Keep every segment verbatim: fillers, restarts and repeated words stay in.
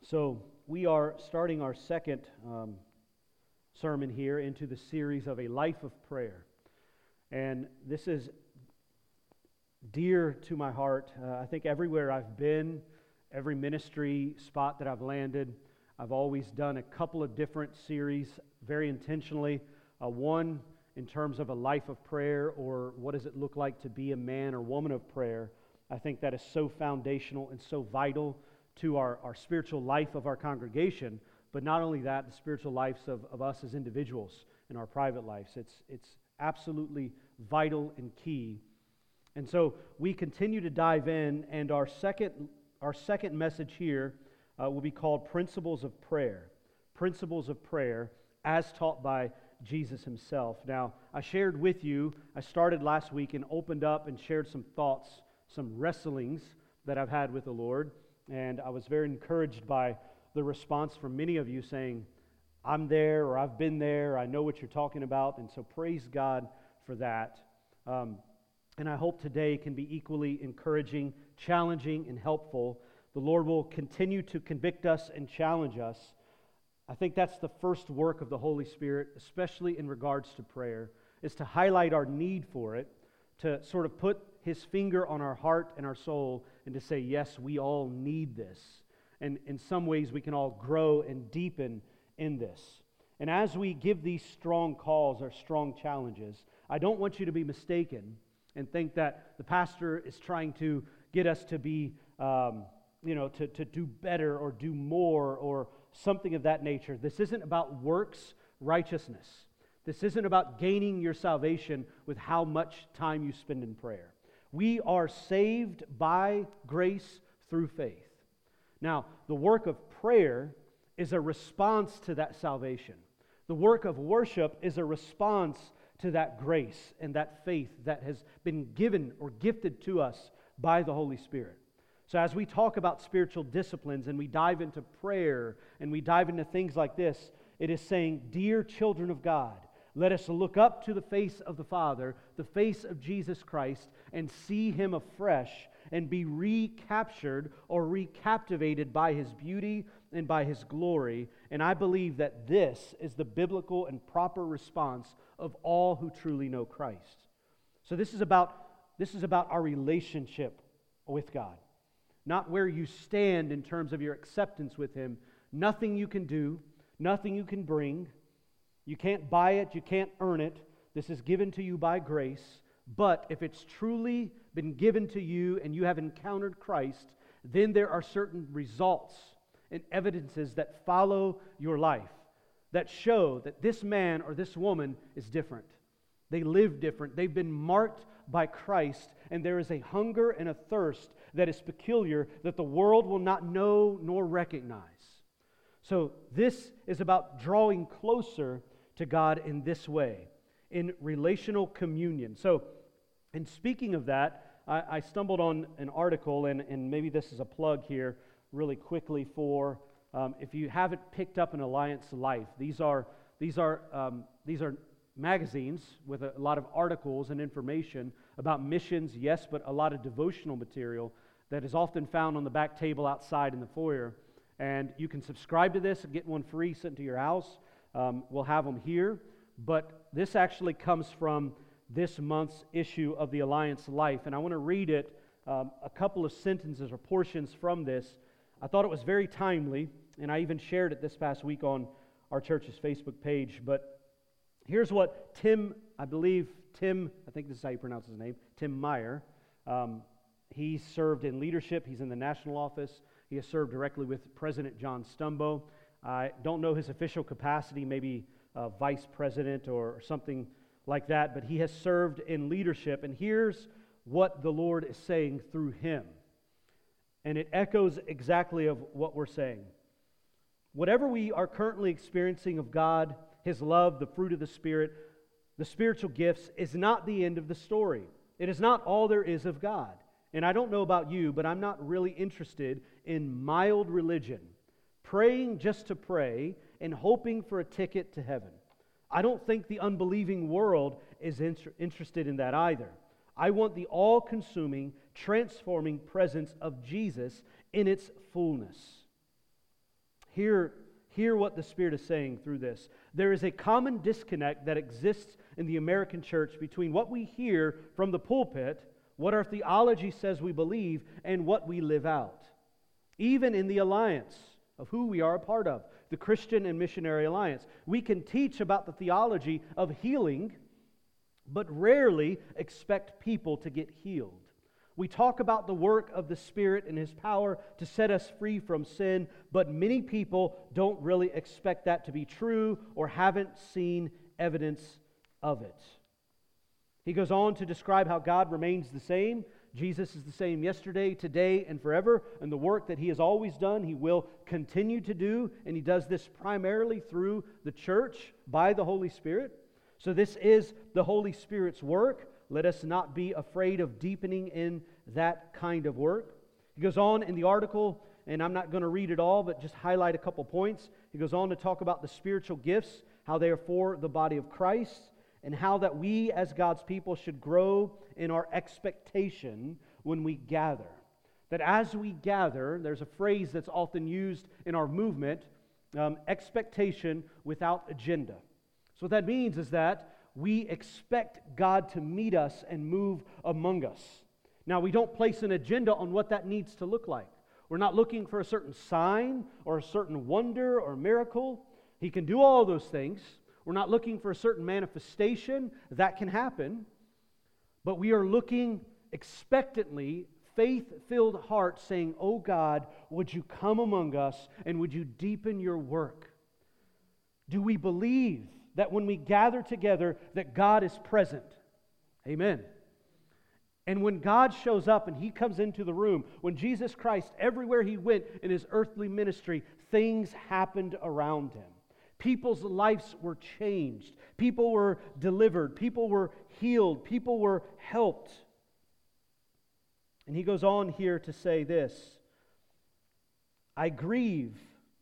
So we are starting our second um, sermon here into the series of a life of prayer. And this is dear to my heart. Uh, I think everywhere I've been, every ministry spot that I've landed, I've always done a couple of different series very intentionally. Uh, one in terms of a life of prayer, or what does it look like to be a man or woman of prayer. I think that is so foundational and so vital to our, our spiritual life of our congregation, but not only that, the spiritual lives of, of us as individuals in our private lives. It's, it's absolutely vital and key. And so we continue to dive in, and our second, our second message here uh, will be called Principles of Prayer. Principles of Prayer as taught by Jesus himself. Now, I shared with you, I started last week and opened up and shared some thoughts, some wrestlings that I've had with the Lord. And I was very encouraged by the response from many of you saying, I'm there, or I've been there, I know what you're talking about. And so praise God for that. Um, and I hope today can be equally encouraging, challenging, and helpful. The Lord will continue to convict us and challenge us. I think that's the first work of the Holy Spirit, especially in regards to prayer, is to highlight our need for it, to sort of put His finger on our heart and our soul, and to say, yes, we all need this. And in some ways, we can all grow and deepen in this. And as we give these strong calls or strong challenges, I don't want you to be mistaken and think that the pastor is trying to get us to be, um, you know, to, to do better or do more or something of that nature. This isn't about works righteousness. This isn't about gaining your salvation with how much time you spend in prayer. We are saved by grace through faith. Now, the work of prayer is a response to that salvation. The work of worship is a response to that grace and that faith that has been given or gifted to us by the Holy Spirit. So as we talk about spiritual disciplines and we dive into prayer and we dive into things like this, it is saying, dear children of God, let us look up to the face of the Father, the face of Jesus Christ, and see Him afresh and be recaptured or recaptivated by His beauty and by His glory. And I believe that this is the biblical and proper response of all who truly know Christ. So this is about, this is about our relationship with God. Not where you stand in terms of your acceptance with Him. Nothing you can do, nothing you can bring. You can't buy it, you can't earn it. This is given to you by grace. But if it's truly been given to you and you have encountered Christ, then there are certain results and evidences that follow your life that show that this man or this woman is different. They live different. They've been marked by Christ, and there is a hunger and a thirst that is peculiar that the world will not know nor recognize. So this is about drawing closer to God in this way, in relational communion. So in speaking of that, I, I stumbled on an article, and, and maybe this is a plug here really quickly for, um, if you haven't picked up an Alliance Life, these are, these are, um, these are magazines with a lot of articles and information about missions, yes, but a lot of devotional material that is often found on the back table outside in the foyer. And you can subscribe to this and get one free sent to your house. Um, we'll have them here. But this actually comes from this month's issue of the Alliance Life. And I want to read it, um, a couple of sentences or portions from this. I thought it was very timely, and I even shared it this past week on our church's Facebook page. But here's what Tim, I believe, Tim, I think this is how you pronounce his name, Tim Meyer, um, he served in leadership. He's in the national office. He has served directly with President John Stumbo. I don't know his official capacity, maybe uh, vice president or something like that, but he has served in leadership. And here's what the Lord is saying through him. And it echoes exactly of what we're saying. Whatever we are currently experiencing of God, His love, the fruit of the Spirit, the spiritual gifts, is not the end of the story. It is not all there is of God. And I don't know about you, but I'm not really interested in mild religion, praying just to pray and hoping for a ticket to heaven. I don't think the unbelieving world is inter- interested in that either. I want the all-consuming, transforming presence of Jesus in its fullness. Hear, hear what the Spirit is saying through this. There is a common disconnect that exists in the American church between what we hear from the pulpit, what our theology says we believe, and what we live out. Even in the alliance of who we are a part of, the Christian and Missionary Alliance, we can teach about the theology of healing, but rarely expect people to get healed. We talk about the work of the Spirit and His power to set us free from sin, but many people don't really expect that to be true or haven't seen evidence of it. He goes on to describe how God remains the same. Jesus is the same yesterday, today, and forever, and the work that He has always done, He will continue to do, and He does this primarily through the church by the Holy Spirit. So this is the Holy Spirit's work. Let us not be afraid of deepening in that kind of work. He goes on in the article, and I'm not going to read it all, but just highlight a couple points. He goes on to talk about the spiritual gifts, how they are for the body of Christ, and how that we as God's people should grow in our expectation when we gather. That as we gather, there's a phrase that's often used in our movement, um, expectation without agenda. So what that means is that we expect God to meet us and move among us. Now, we don't place an agenda on what that needs to look like. We're not looking for a certain sign or a certain wonder or miracle. He can do all those things. We're not looking for a certain manifestation. That can happen. But we are looking expectantly, faith-filled hearts, saying, "Oh God, would you come among us and would you deepen your work?" Do we believe that when we gather together that God is present? Amen. And when God shows up and He comes into the room, when Jesus Christ, everywhere He went in His earthly ministry, things happened around Him. People's lives were changed. People were delivered. People were healed. People were helped. And he goes on here to say this: I grieve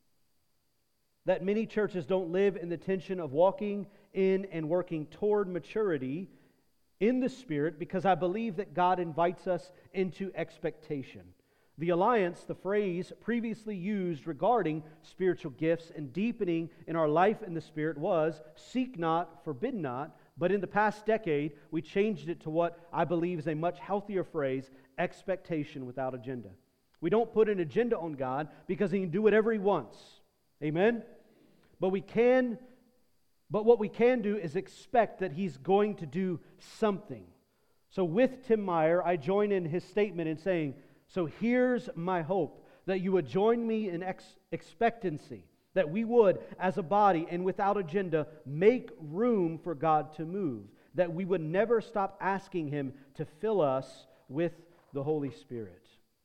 that many churches don't live in the tension of walking in and working toward maturity in the Spirit, because I believe that God invites us into expectation. The alliance, the phrase previously used regarding spiritual gifts and deepening in our life in the Spirit was, seek not, forbid not, but in the past decade, we changed it to what I believe is a much healthier phrase, expectation without agenda. We don't put an agenda on God because He can do whatever He wants. Amen? But we can, but what we can do is expect that He's going to do something. So with Tim Meyer, I join in his statement in saying, so here's my hope, that you would join me in ex- expectancy, that we would, as a body and without agenda, make room for God to move, that we would never stop asking Him to fill us with the Holy Spirit.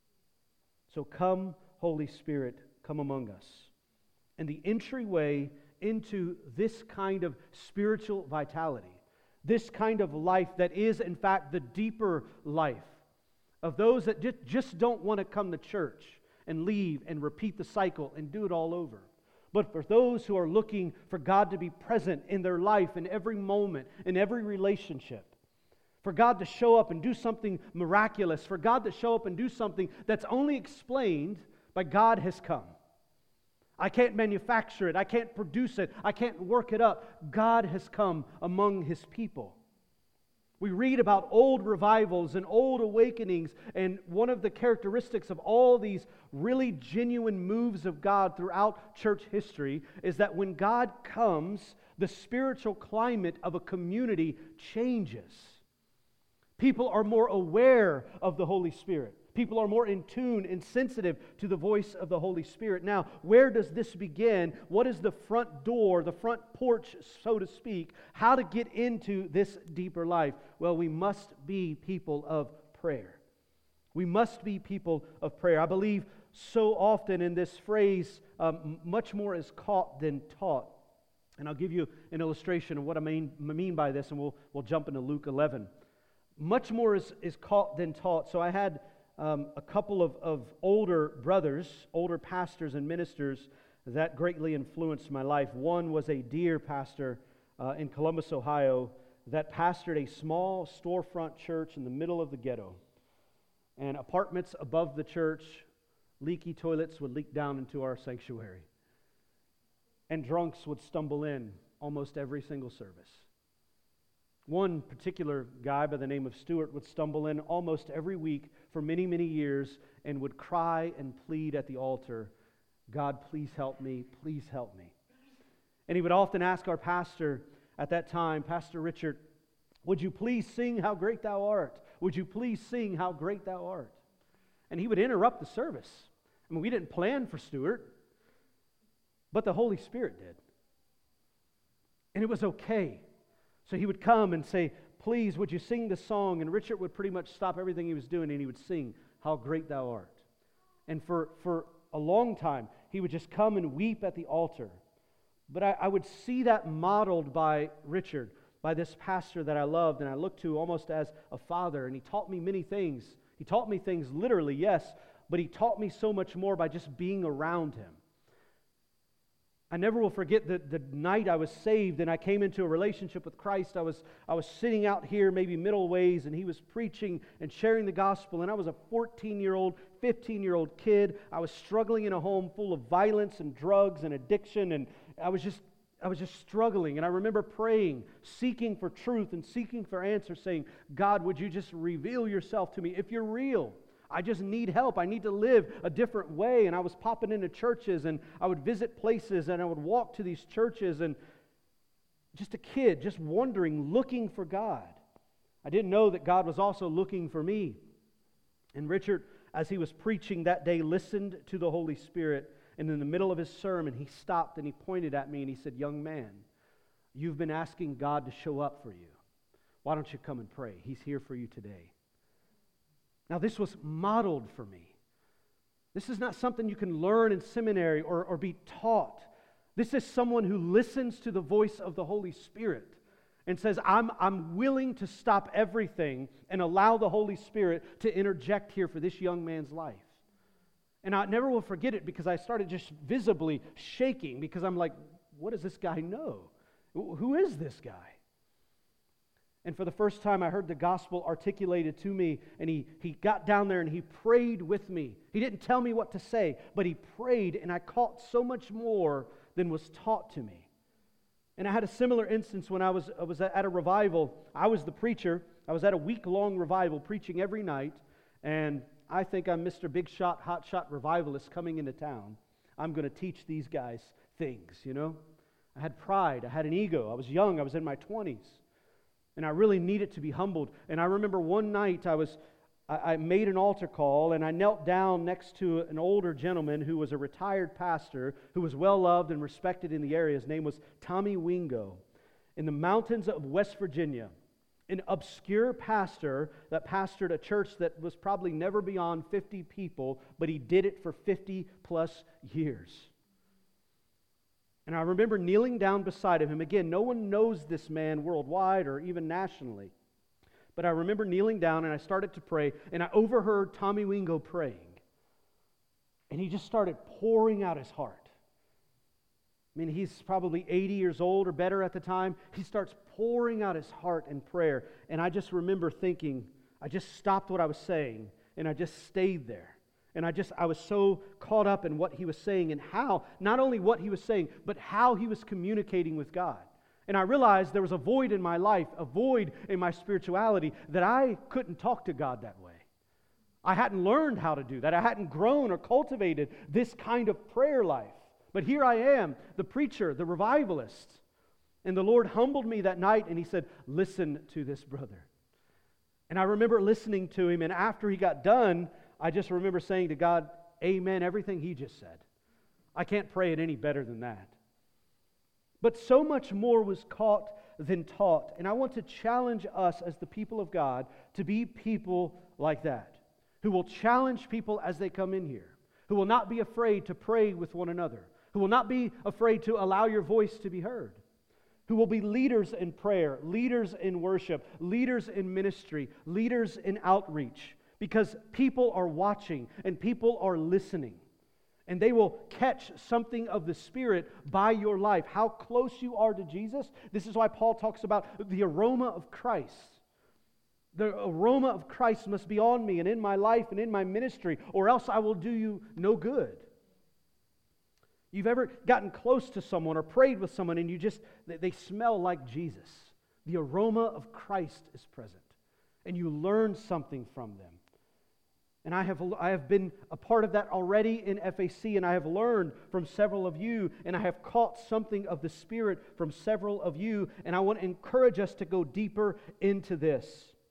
So come, Holy Spirit, come among us. And the entryway into this kind of spiritual vitality, this kind of life that is, in fact, the deeper life, of those that just don't want to come to church and leave and repeat the cycle and do it all over. But for those who are looking for God to be present in their life in every moment, in every relationship, for God to show up and do something miraculous, for God to show up and do something that's only explained by God has come. I can't manufacture it. I can't produce it. I can't work it up. God has come among His people. We read about old revivals and old awakenings, and one of the characteristics of all these really genuine moves of God throughout church history is that when God comes, the spiritual climate of a community changes. People are more aware of the Holy Spirit. People are more in tune and sensitive to the voice of the Holy Spirit. Now, where does this begin? What is the front door, the front porch, so to speak? How to get into this deeper life? Well, we must be people of prayer. We must be people of prayer. I believe so often in this phrase, um, much more is caught than taught. And I'll give you an illustration of what I mean, mean by this, and we'll, we'll jump into Luke eleven. Much more is, is caught than taught. So I had Um, a couple of, of older brothers, older pastors and ministers that greatly influenced my life. One was a dear pastor uh, in Columbus, Ohio, that pastored a small storefront church in the middle of the ghetto. And apartments above the church, leaky toilets would leak down into our sanctuary. and drunks would stumble in almost every single service. One particular guy by the name of Stuart would stumble in almost every week for many, many years and would cry and plead at the altar, God, please help me, please help me. And he would often ask our pastor at that time, Pastor Richard, would you please sing How Great Thou Art? Would you please sing How Great Thou Art? And he would interrupt the service. I mean, we didn't plan for Stuart, but the Holy Spirit did. And it was okay. So he would come and say, please, would you sing the song? And Richard would pretty much stop everything he was doing and he would sing, How Great Thou Art. And for, for a long time, he would just come and weep at the altar. But I, I would see that modeled by Richard, by this pastor that I loved and I looked to almost as a father. And he taught me many things. He taught me things literally, yes, but he taught me so much more by just being around him. I never will forget the, the night I was saved and I came into a relationship with Christ. I was, I was sitting out here maybe middle ways and he was preaching and sharing the gospel, and I was a fourteen-year-old, fifteen-year-old kid. I was struggling in a home full of violence and drugs and addiction, and I was just I was just struggling. And I remember praying, seeking for truth and seeking for answers, saying, God, would you just reveal yourself to me? If you're real, I just need help. I need to live a different way. And I was popping into churches and I would visit places and I would walk to these churches and just a kid, just wondering, looking for God. I didn't know that God was also looking for me. And Richard, as he was preaching that day, listened to the Holy Spirit. And in the middle of his sermon, he stopped and he pointed at me and he said, young man, you've been asking God to show up for you. Why don't you come and pray? He's here for you today. Now, this was modeled for me. This is not something you can learn in seminary or, or be taught. This is someone who listens to the voice of the Holy Spirit and says, I'm, I'm willing to stop everything and allow the Holy Spirit to interject here for this young man's life. And I never will forget it because I started just visibly shaking because I'm like, what does this guy know? Who is this guy? And for the first time, I heard the gospel articulated to me, and he, he got down there and he prayed with me. He didn't tell me what to say, but he prayed, and I caught so much more than was taught to me. And I had a similar instance when I was, I was at a revival. I was the preacher. I was at a week-long revival preaching every night, and I think I'm Mister Big Shot, Hot Shot revivalist coming into town. I'm going to teach these guys things, you know. I had pride. I had an ego. I was young. I was in my twenties. And I really needed to be humbled. And I remember one night I was, I, I made an altar call and I knelt down next to an older gentleman who was a retired pastor who was well loved and respected in the area. His name was Tommy Wingo. In the mountains of West Virginia, an obscure pastor that pastored a church that was probably never beyond fifty people, but he did it for fifty plus years. And I remember kneeling down beside him. Again, no one knows this man worldwide or even nationally. But I remember kneeling down and I started to pray, and I overheard Tommy Wingo praying. And he just started pouring out his heart. I mean, he's probably eighty years old or better at the time. He starts pouring out his heart in prayer. And I just remember thinking, I just stopped what I was saying, and I just stayed there. And I just, I was so caught up in what he was saying and how, not only what he was saying, but how he was communicating with God. And I realized there was a void in my life, a void in my spirituality, that I couldn't talk to God that way. I hadn't learned how to do that. I hadn't grown or cultivated this kind of prayer life. But here I am, the preacher, the revivalist. And the Lord humbled me that night and He said, listen to this brother. And I remember listening to him, and after he got done, I just remember saying to God, amen, everything he just said. I can't pray it any better than that. But so much more was caught than taught. And I want to challenge us as the people of God to be people like that, who will challenge people as they come in here, who will not be afraid to pray with one another, who will not be afraid to allow your voice to be heard, who will be leaders in prayer, leaders in worship, leaders in ministry, leaders in outreach. Because people are watching and people are listening. And they will catch something of the Spirit by your life. How close you are to Jesus. This is why Paul talks about the aroma of Christ. The aroma of Christ must be on me and in my life and in my ministry, or else I will do you no good. You've ever gotten close to someone or prayed with someone and you just, they smell like Jesus. The aroma of Christ is present. And you learn something from them. And I have, I have been a part of that already in F A C, and I have learned from several of you, and I have caught something of the Spirit from several of you, and I want to encourage us to go deeper into this.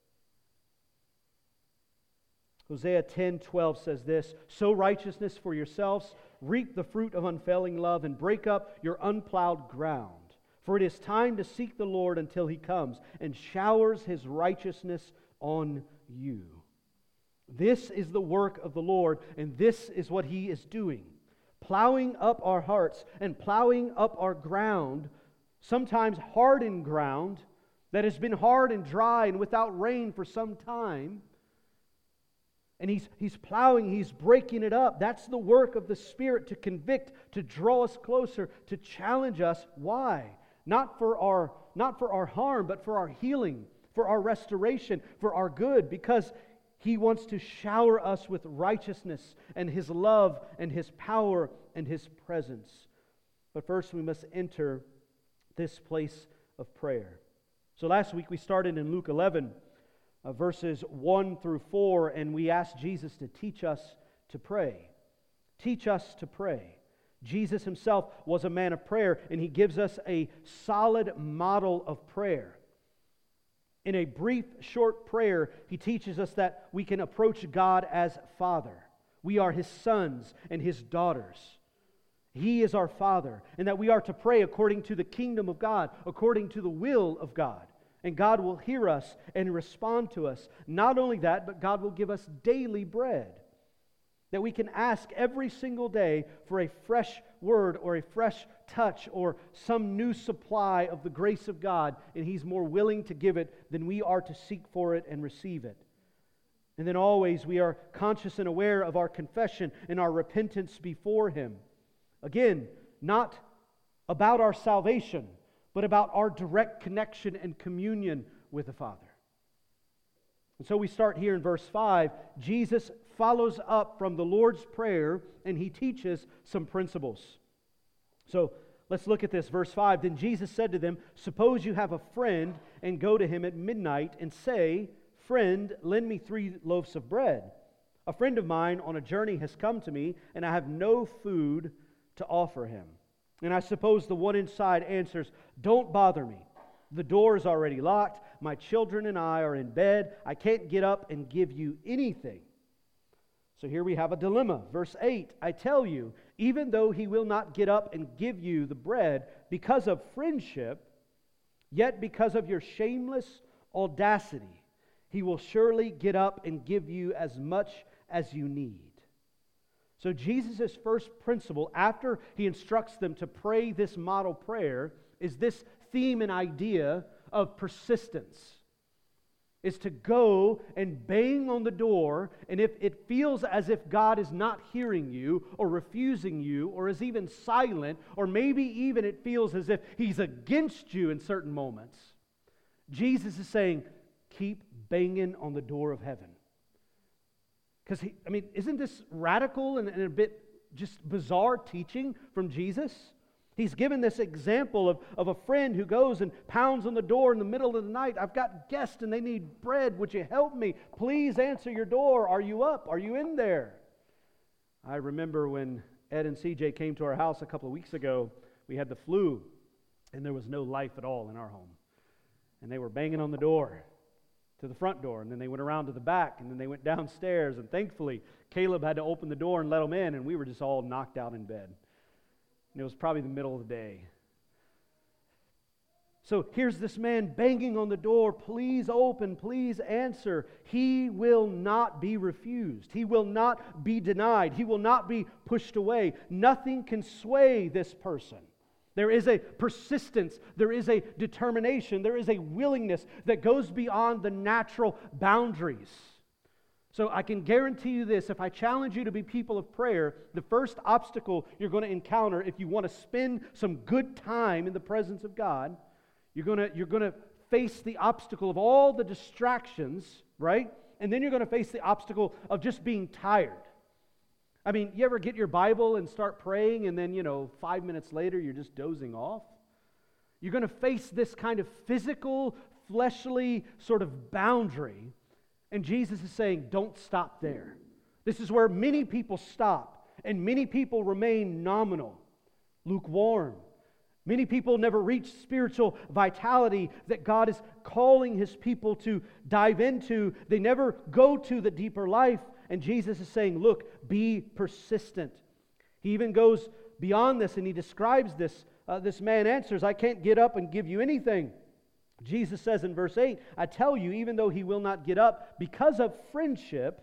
Hosea ten twelve says this, "Sow righteousness for yourselves, reap the fruit of unfailing love, and break up your unplowed ground. For it is time to seek the Lord until He comes and showers His righteousness on you." This is the work of the Lord, and this is what He is doing. Plowing up our hearts and plowing up our ground, sometimes hardened ground that has been hard and dry and without rain for some time. And he's, he's plowing, He's breaking it up. That's the work of the Spirit, to convict, to draw us closer, to challenge us. Why? Not for our, not for our harm, but for our healing, for our restoration, for our good, because He wants to shower us with righteousness and His love and His power and His presence. But first we must enter this place of prayer. So last week we started in Luke eleven, uh, verses one through four, and we asked Jesus to teach us to pray. Teach us to pray. Jesus Himself was a man of prayer, and He gives us a solid model of prayer. In a brief, short prayer, He teaches us that we can approach God as Father. We are His sons and His daughters. He is our Father, and that we are to pray according to the kingdom of God, according to the will of God. And God will hear us and respond to us. Not only that, but God will give us daily bread. That we can ask every single day for a fresh word or a fresh touch or some new supply of the grace of God, and He's more willing to give it than we are to seek for it and receive it. And then always we are conscious and aware of our confession and our repentance before Him. Again, not about our salvation, but about our direct connection and communion with the Father. And so we start here in verse five. Jesus follows up from the Lord's Prayer, and He teaches some principles. So let's look at this. Verse five, "Then Jesus said to them, 'Suppose you have a friend and go to him at midnight and say, "Friend, lend me three loaves of bread. A friend of mine on a journey has come to me, and I have no food to offer him." And I suppose the one inside answers, "Don't bother me. The door is already locked. My children and I are in bed. I can't get up and give you anything." So here we have a dilemma. Verse eight, "I tell you, even though he will not get up and give you the bread because of friendship, yet because of your shameless audacity, he will surely get up and give you as much as you need." So Jesus' first principle, after He instructs them to pray this model prayer, is this theme and idea of persistence. Is to go and bang on the door, and if it feels as if God is not hearing you or refusing you or is even silent, or maybe even it feels as if He's against you in certain moments, Jesus is saying, keep banging on the door of heaven. Because, I mean, isn't this radical and, and a bit just bizarre teaching from Jesus? He's given this example of, of a friend who goes and pounds on the door in the middle of the night. "I've got guests and they need bread. Would you help me? Please answer your door. Are you up? Are you in there?" I remember when Ed and C J came to our house a couple of weeks ago, we had the flu, and there was no life at all in our home. And they were banging on the door to the front door, and then they went around to the back, and then they went downstairs, and thankfully Caleb had to open the door and let them in, and we were just all knocked out in bed. And it was probably the middle of the day. So here's this man banging on the door, "Please open, please answer." He will not be refused. He will not be denied. He will not be pushed away. Nothing can sway this person. There is a persistence, there is a determination, there is a willingness that goes beyond the natural boundaries. So I can guarantee you this, if I challenge you to be people of prayer, the first obstacle you're going to encounter if you want to spend some good time in the presence of God, you're going to, you're going to face the obstacle of all the distractions, right? And then you're going to face the obstacle of just being tired. I mean, you ever get your Bible and start praying and then, you know, five minutes later you're just dozing off? You're going to face this kind of physical, fleshly sort of boundary. And Jesus is saying, don't stop there. This is where many people stop and many people remain nominal, lukewarm. Many people never reach spiritual vitality that God is calling His people to dive into. They never go to the deeper life. And Jesus is saying, look, be persistent. He even goes beyond this and He describes this. Uh, this man answers, I can't get up and give you anything. Jesus says in verse eight, I tell you, even though he will not get up because of friendship,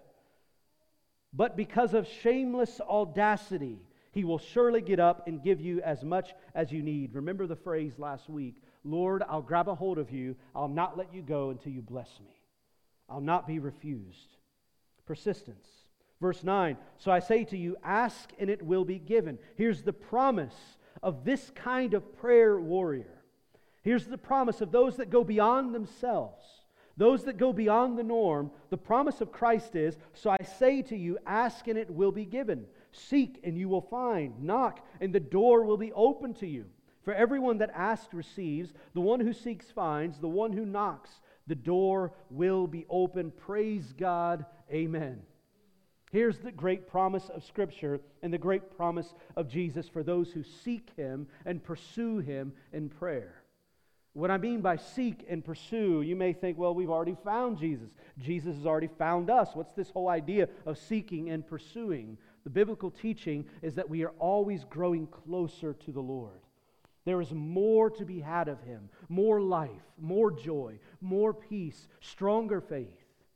but because of shameless audacity, he will surely get up and give you as much as you need. Remember the phrase last week, Lord, I'll grab a hold of you. I'll not let you go until you bless me. I'll not be refused. Persistence. Verse nine, so I say to you, ask and it will be given. Here's the promise of this kind of prayer warrior. Here's the promise of those that go beyond themselves, those that go beyond the norm. The promise of Christ is, so I say to you, ask and it will be given. Seek and you will find. Knock and the door will be open to you. For everyone that asks receives, the one who seeks finds, the one who knocks, the door will be open. Praise God. Amen. Here's the great promise of Scripture and the great promise of Jesus for those who seek Him and pursue Him in prayer. What I mean by seek and pursue, you may think, well, we've already found Jesus. Jesus has already found us. What's this whole idea of seeking and pursuing? The biblical teaching is that we are always growing closer to the Lord. There is more to be had of Him, more life, more joy, more peace, stronger faith.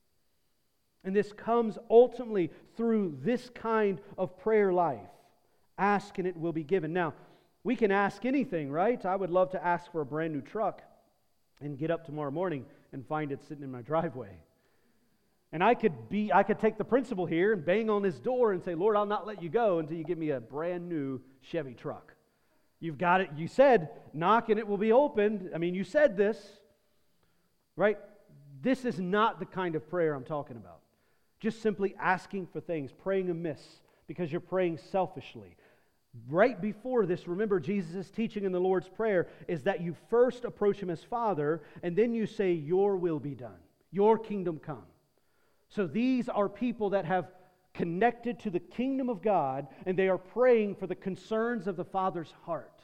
And this comes ultimately through this kind of prayer life. Ask and it will be given. Now, we can ask anything, right? I would love to ask for a brand new truck and get up tomorrow morning and find it sitting in my driveway. And I could be, I could take the principal here and bang on his door and say, Lord, I'll not let you go until you give me a brand new Chevy truck. You've got it. You said, knock and it will be opened. I mean, you said this, right? This is not the kind of prayer I'm talking about. Just simply asking for things, praying amiss because you're praying selfishly. Right before this, remember Jesus' teaching in the Lord's Prayer is that you first approach Him as Father and then you say, your will be done, your kingdom come. So these are people that have connected to the kingdom of God and they are praying for the concerns of the Father's heart.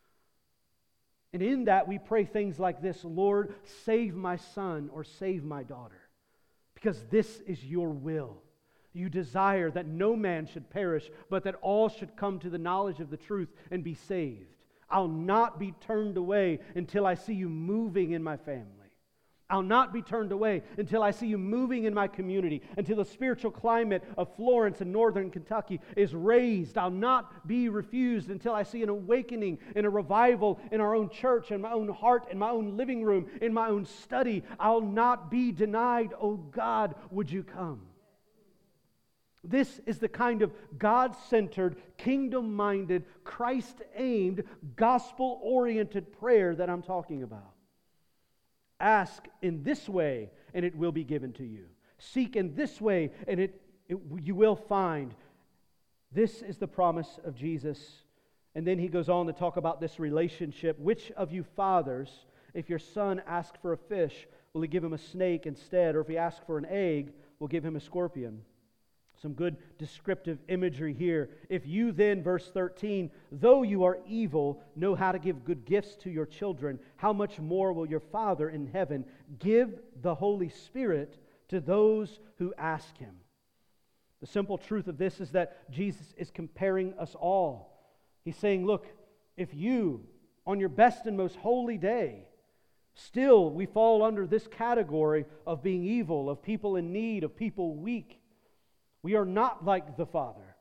And in that we pray things like this, Lord, save my son or save my daughter. Because this is your will. You desire that no man should perish, but that all should come to the knowledge of the truth and be saved. I'll not be turned away until I see you moving in my family. I'll not be turned away until I see you moving in my community, until the spiritual climate of Florence and northern Kentucky is raised. I'll not be refused until I see an awakening and a revival in our own church, in my own heart, in my own living room, in my own study. I'll not be denied. Oh God, would you come? This is the kind of God-centered, kingdom-minded, Christ-aimed, gospel-oriented prayer that I'm talking about. Ask in this way, and it will be given to you. Seek in this way, and it, it you will find. This is the promise of Jesus. And then he goes on to talk about this relationship. Which of you fathers, if your son asks for a fish, will he give him a snake instead? Or if he asks for an egg, will give him a scorpion? Some good descriptive imagery here. If you then, verse thirteen, though you are evil, know how to give good gifts to your children, how much more will your Father in heaven give the Holy Spirit to those who ask Him? The simple truth of this is that Jesus is comparing us all. He's saying, look, if you, on your best and most holy day, still we fall under this category of being evil, of people in need, of people weak, we are not like the Father.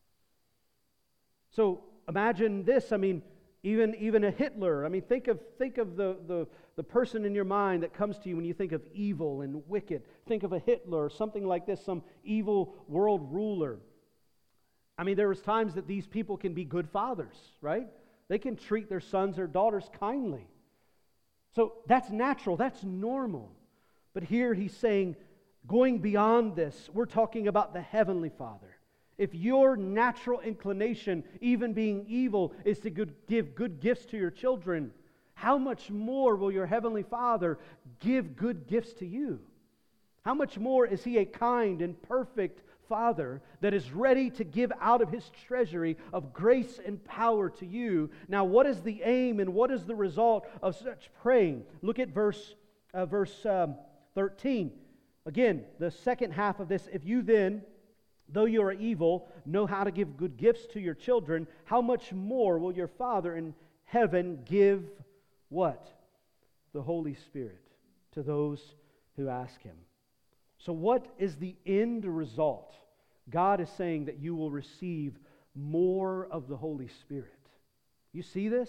So imagine this. I mean, even, even a Hitler. I mean, think of think of the, the, the person in your mind that comes to you when you think of evil and wicked. Think of a Hitler or something like this, some evil world ruler. I mean, there was times that these people can be good fathers, right? They can treat their sons or daughters kindly. So that's natural. That's normal. But here he's saying, going beyond this, we're talking about the Heavenly Father. If your natural inclination, even being evil, is to good, give good gifts to your children, how much more will your Heavenly Father give good gifts to you? How much more is He a kind and perfect Father that is ready to give out of His treasury of grace and power to you? Now, what is the aim and what is the result of such praying? Look at verse, uh, verse um, thirteen. Again, the second half of this. If you then, though you are evil, know how to give good gifts to your children, how much more will your Father in heaven give what? The Holy Spirit to those who ask Him. So what is the end result? God is saying that you will receive more of the Holy Spirit. You see this?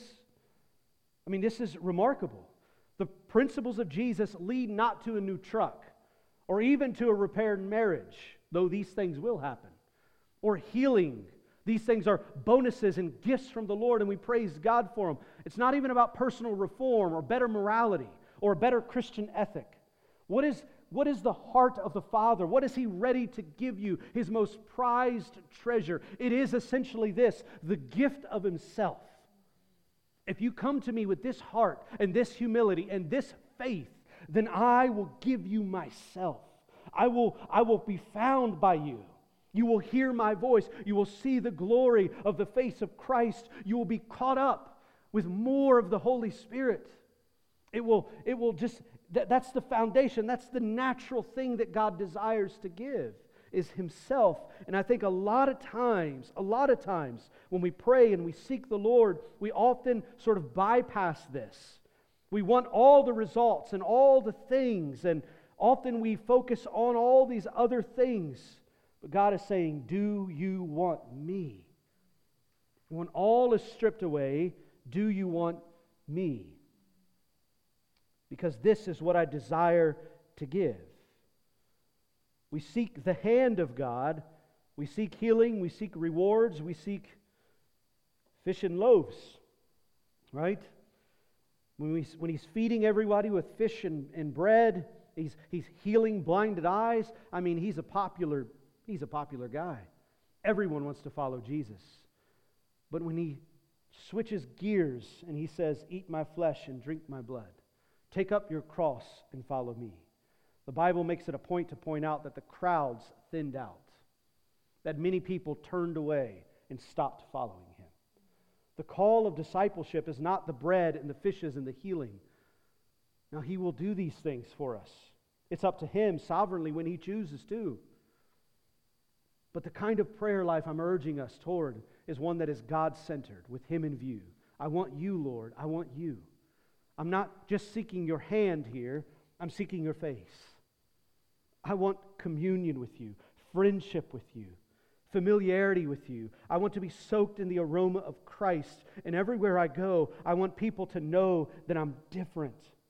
I mean, this is remarkable. The principles of Jesus lead not to a new truck or even to a repaired marriage, though these things will happen, or healing. These things are bonuses and gifts from the Lord, and we praise God for them. It's not even about personal reform or better morality or a better Christian ethic. What is, what is the heart of the Father? What is He ready to give you? His most prized treasure. It is essentially this, the gift of Himself. If you come to me with this heart and this humility and this faith, then I will give you myself. I will, I will be found by you. You will hear my voice. You will see the glory of the face of Christ. You will be caught up with more of the Holy Spirit. It will, it will just, that, that's the foundation. That's the natural thing that God desires to give, is Himself. And I think a lot of times, a lot of times when we pray and we seek the Lord, we often sort of bypass this. We want all the results and all the things, and often we focus on all these other things. But God is saying, do you want me? When all is stripped away, do you want me? Because this is what I desire to give. We seek the hand of God. We seek healing. We seek rewards. We seek fish and loaves. Right? When, we, when He's feeding everybody with fish and, and bread, he's, he's healing blinded eyes. I mean, He's a popular, he's a popular guy. Everyone wants to follow Jesus. But when He switches gears and He says, eat my flesh and drink my blood, take up your cross and follow me, the Bible makes it a point to point out that the crowds thinned out, that many people turned away and stopped following Him. The call of discipleship is not the bread and the fishes and the healing. Now, He will do these things for us. It's up to Him sovereignly when He chooses to. But the kind of prayer life I'm urging us toward is one that is God-centered, with Him in view. I want you, Lord. I want you. I'm not just seeking your hand here. I'm seeking your face. I want communion with you, friendship with you, familiarity with you. I want to be soaked in the aroma of Christ. And everywhere I go, I want people to know that I'm different.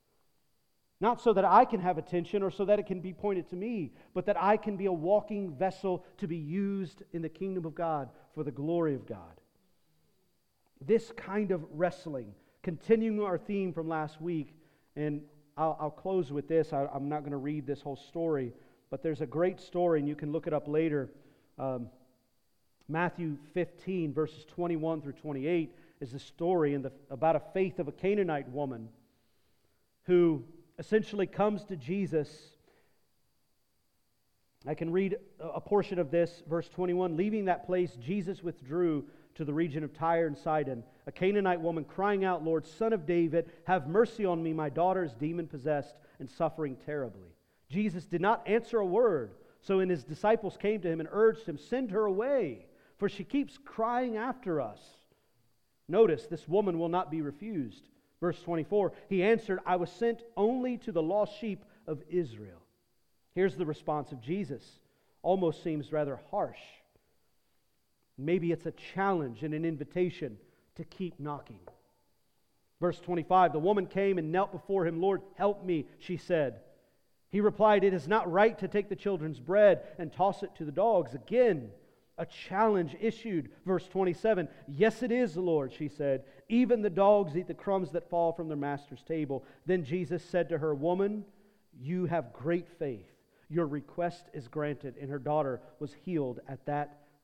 Not so that I can have attention or so that it can be pointed to me, but that I can be a walking vessel to be used in the kingdom of God for the glory of God. This kind of wrestling, continuing our theme from last week, and I'll, I'll close with this. I, I'm not going to read this whole story, but there's a great story, and you can look it up later. Um, Matthew fifteen, verses twenty-one through twenty-eight, is the story in the, about a faith of a Canaanite woman who essentially comes to Jesus. I can read a portion of this, verse twenty-one. Leaving that place, Jesus withdrew to the region of Tyre and Sidon. A Canaanite woman crying out, Lord, Son of David, have mercy on me. My daughter is demon-possessed and suffering terribly. Jesus did not answer a word. So when His disciples came to Him and urged Him, send her away, for she keeps crying after us. Notice, this woman will not be refused. Verse twenty-four, He answered, I was sent only to the lost sheep of Israel. Here's the response of Jesus. Almost seems rather harsh. Maybe it's a challenge and an invitation to keep knocking. Verse twenty-five, the woman came and knelt before Him. Lord, help me, she said. He replied, it is not right to take the children's bread and toss it to the dogs. Again, a challenge issued. Verse twenty-seven, yes it is, Lord, she said. Even the dogs eat the crumbs that fall from their master's table. Then Jesus said to her, woman, you have great faith. Your request is granted. And her daughter was healed at that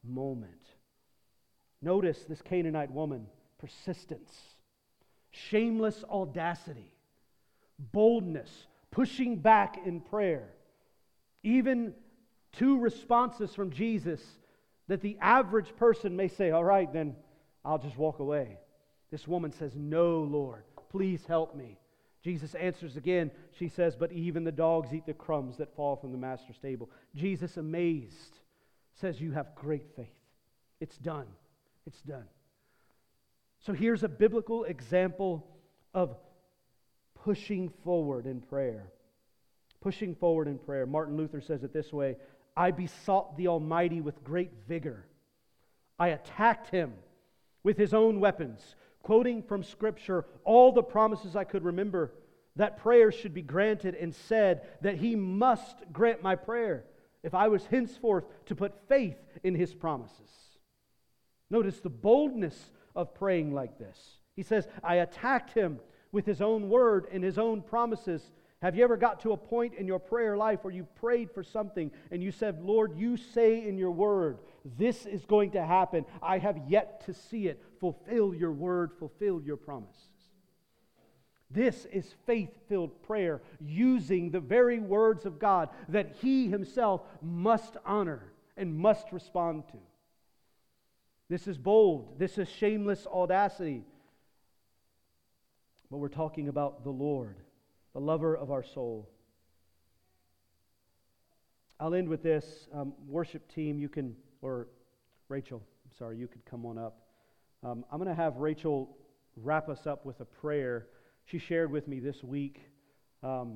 moment. Notice this Canaanite woman, persistence, shameless audacity, boldness, pushing back in prayer. Even two responses from Jesus that the average person may say, all right, then I'll just walk away. This woman says, no, Lord, please help me. Jesus answers again. She says, but even the dogs eat the crumbs that fall from the master's table. Jesus, amazed, says, you have great faith. It's done. It's done. So here's a biblical example of pushing forward in prayer. Pushing forward in prayer. Martin Luther says it this way, I besought the Almighty with great vigor. I attacked Him with His own weapons, quoting from Scripture all the promises I could remember that prayer should be granted, and said that He must grant my prayer if I was henceforth to put faith in His promises. Notice the boldness of praying like this. He says, I attacked Him with His own word and His own promises. Have you ever got to a point in your prayer life where you prayed for something and you said, Lord, you say in your word, this is going to happen. I have yet to see it. Fulfill your word, fulfill your promises. This is faith-filled prayer, using the very words of God that He Himself must honor and must respond to. This is bold. This is shameless audacity. But we're talking about the Lord, the lover of our soul. I'll end with this. Um, worship team, you can, or Rachel, I'm sorry, you could come on up. Um, I'm going to have Rachel wrap us up with a prayer she shared with me this week. Um,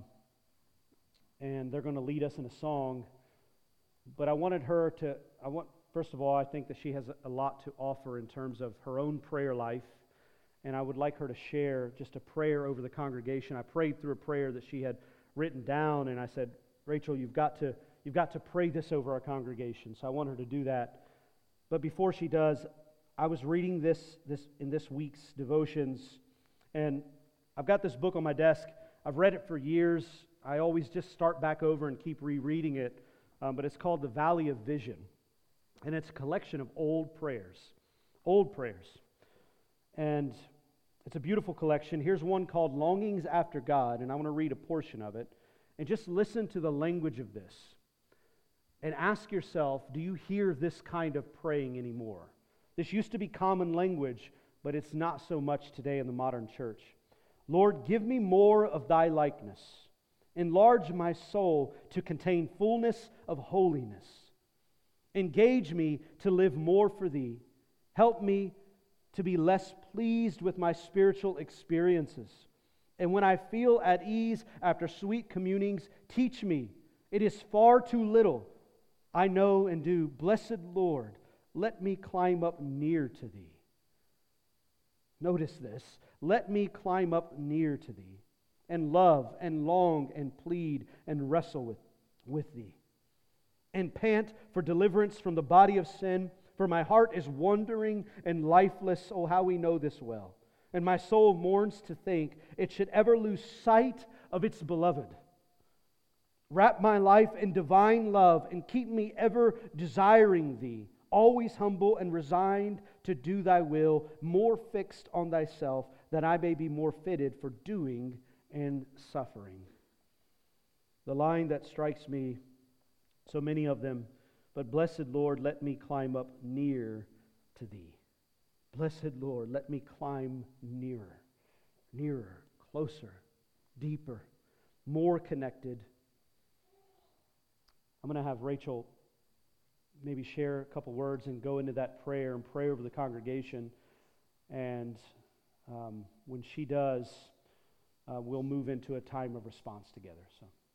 and they're going to lead us in a song. But I wanted her to, I want, first of all, I think that she has a lot to offer in terms of her own prayer life. And I would like her to share just a prayer over the congregation. I prayed through a prayer that she had written down, and I said, Rachel, you've got to you've got to pray this over our congregation. So I want her to do that. But before she does, I was reading this this in this week's devotions, and I've got this book on my desk. I've read it for years. I always just start back over and keep rereading it. Um, but it's called The Valley of Vision, and it's a collection of old prayers, old prayers, and it's a beautiful collection. Here's one called Longings After God, and I want to read a portion of it. And just listen to the language of this. And ask yourself, do you hear this kind of praying anymore? This used to be common language, but it's not so much today in the modern church. Lord, give me more of Thy likeness. Enlarge my soul to contain fullness of holiness. Engage me to live more for Thee. Help me to be less pleased with my spiritual experiences. And when I feel at ease after sweet communings, teach me. It is far too little I know and do. Blessed Lord, let me climb up near to Thee. Notice this. Let me climb up near to Thee and love and long and plead and wrestle with, with Thee. And pant for deliverance from the body of sin. For my heart is wandering and lifeless. Oh, how we know this well. And my soul mourns to think it should ever lose sight of its beloved. Wrap my life in divine love and keep me ever desiring Thee, always humble and resigned to do Thy will, more fixed on Thyself, that I may be more fitted for doing and suffering. The line that strikes me, so many of them, but blessed Lord, let me climb up near to Thee. Blessed Lord, let me climb nearer, nearer, closer, deeper, more connected. I'm going to have Rachel maybe share a couple words and go into that prayer and pray over the congregation. And um, when she does, uh, we'll move into a time of response together. So.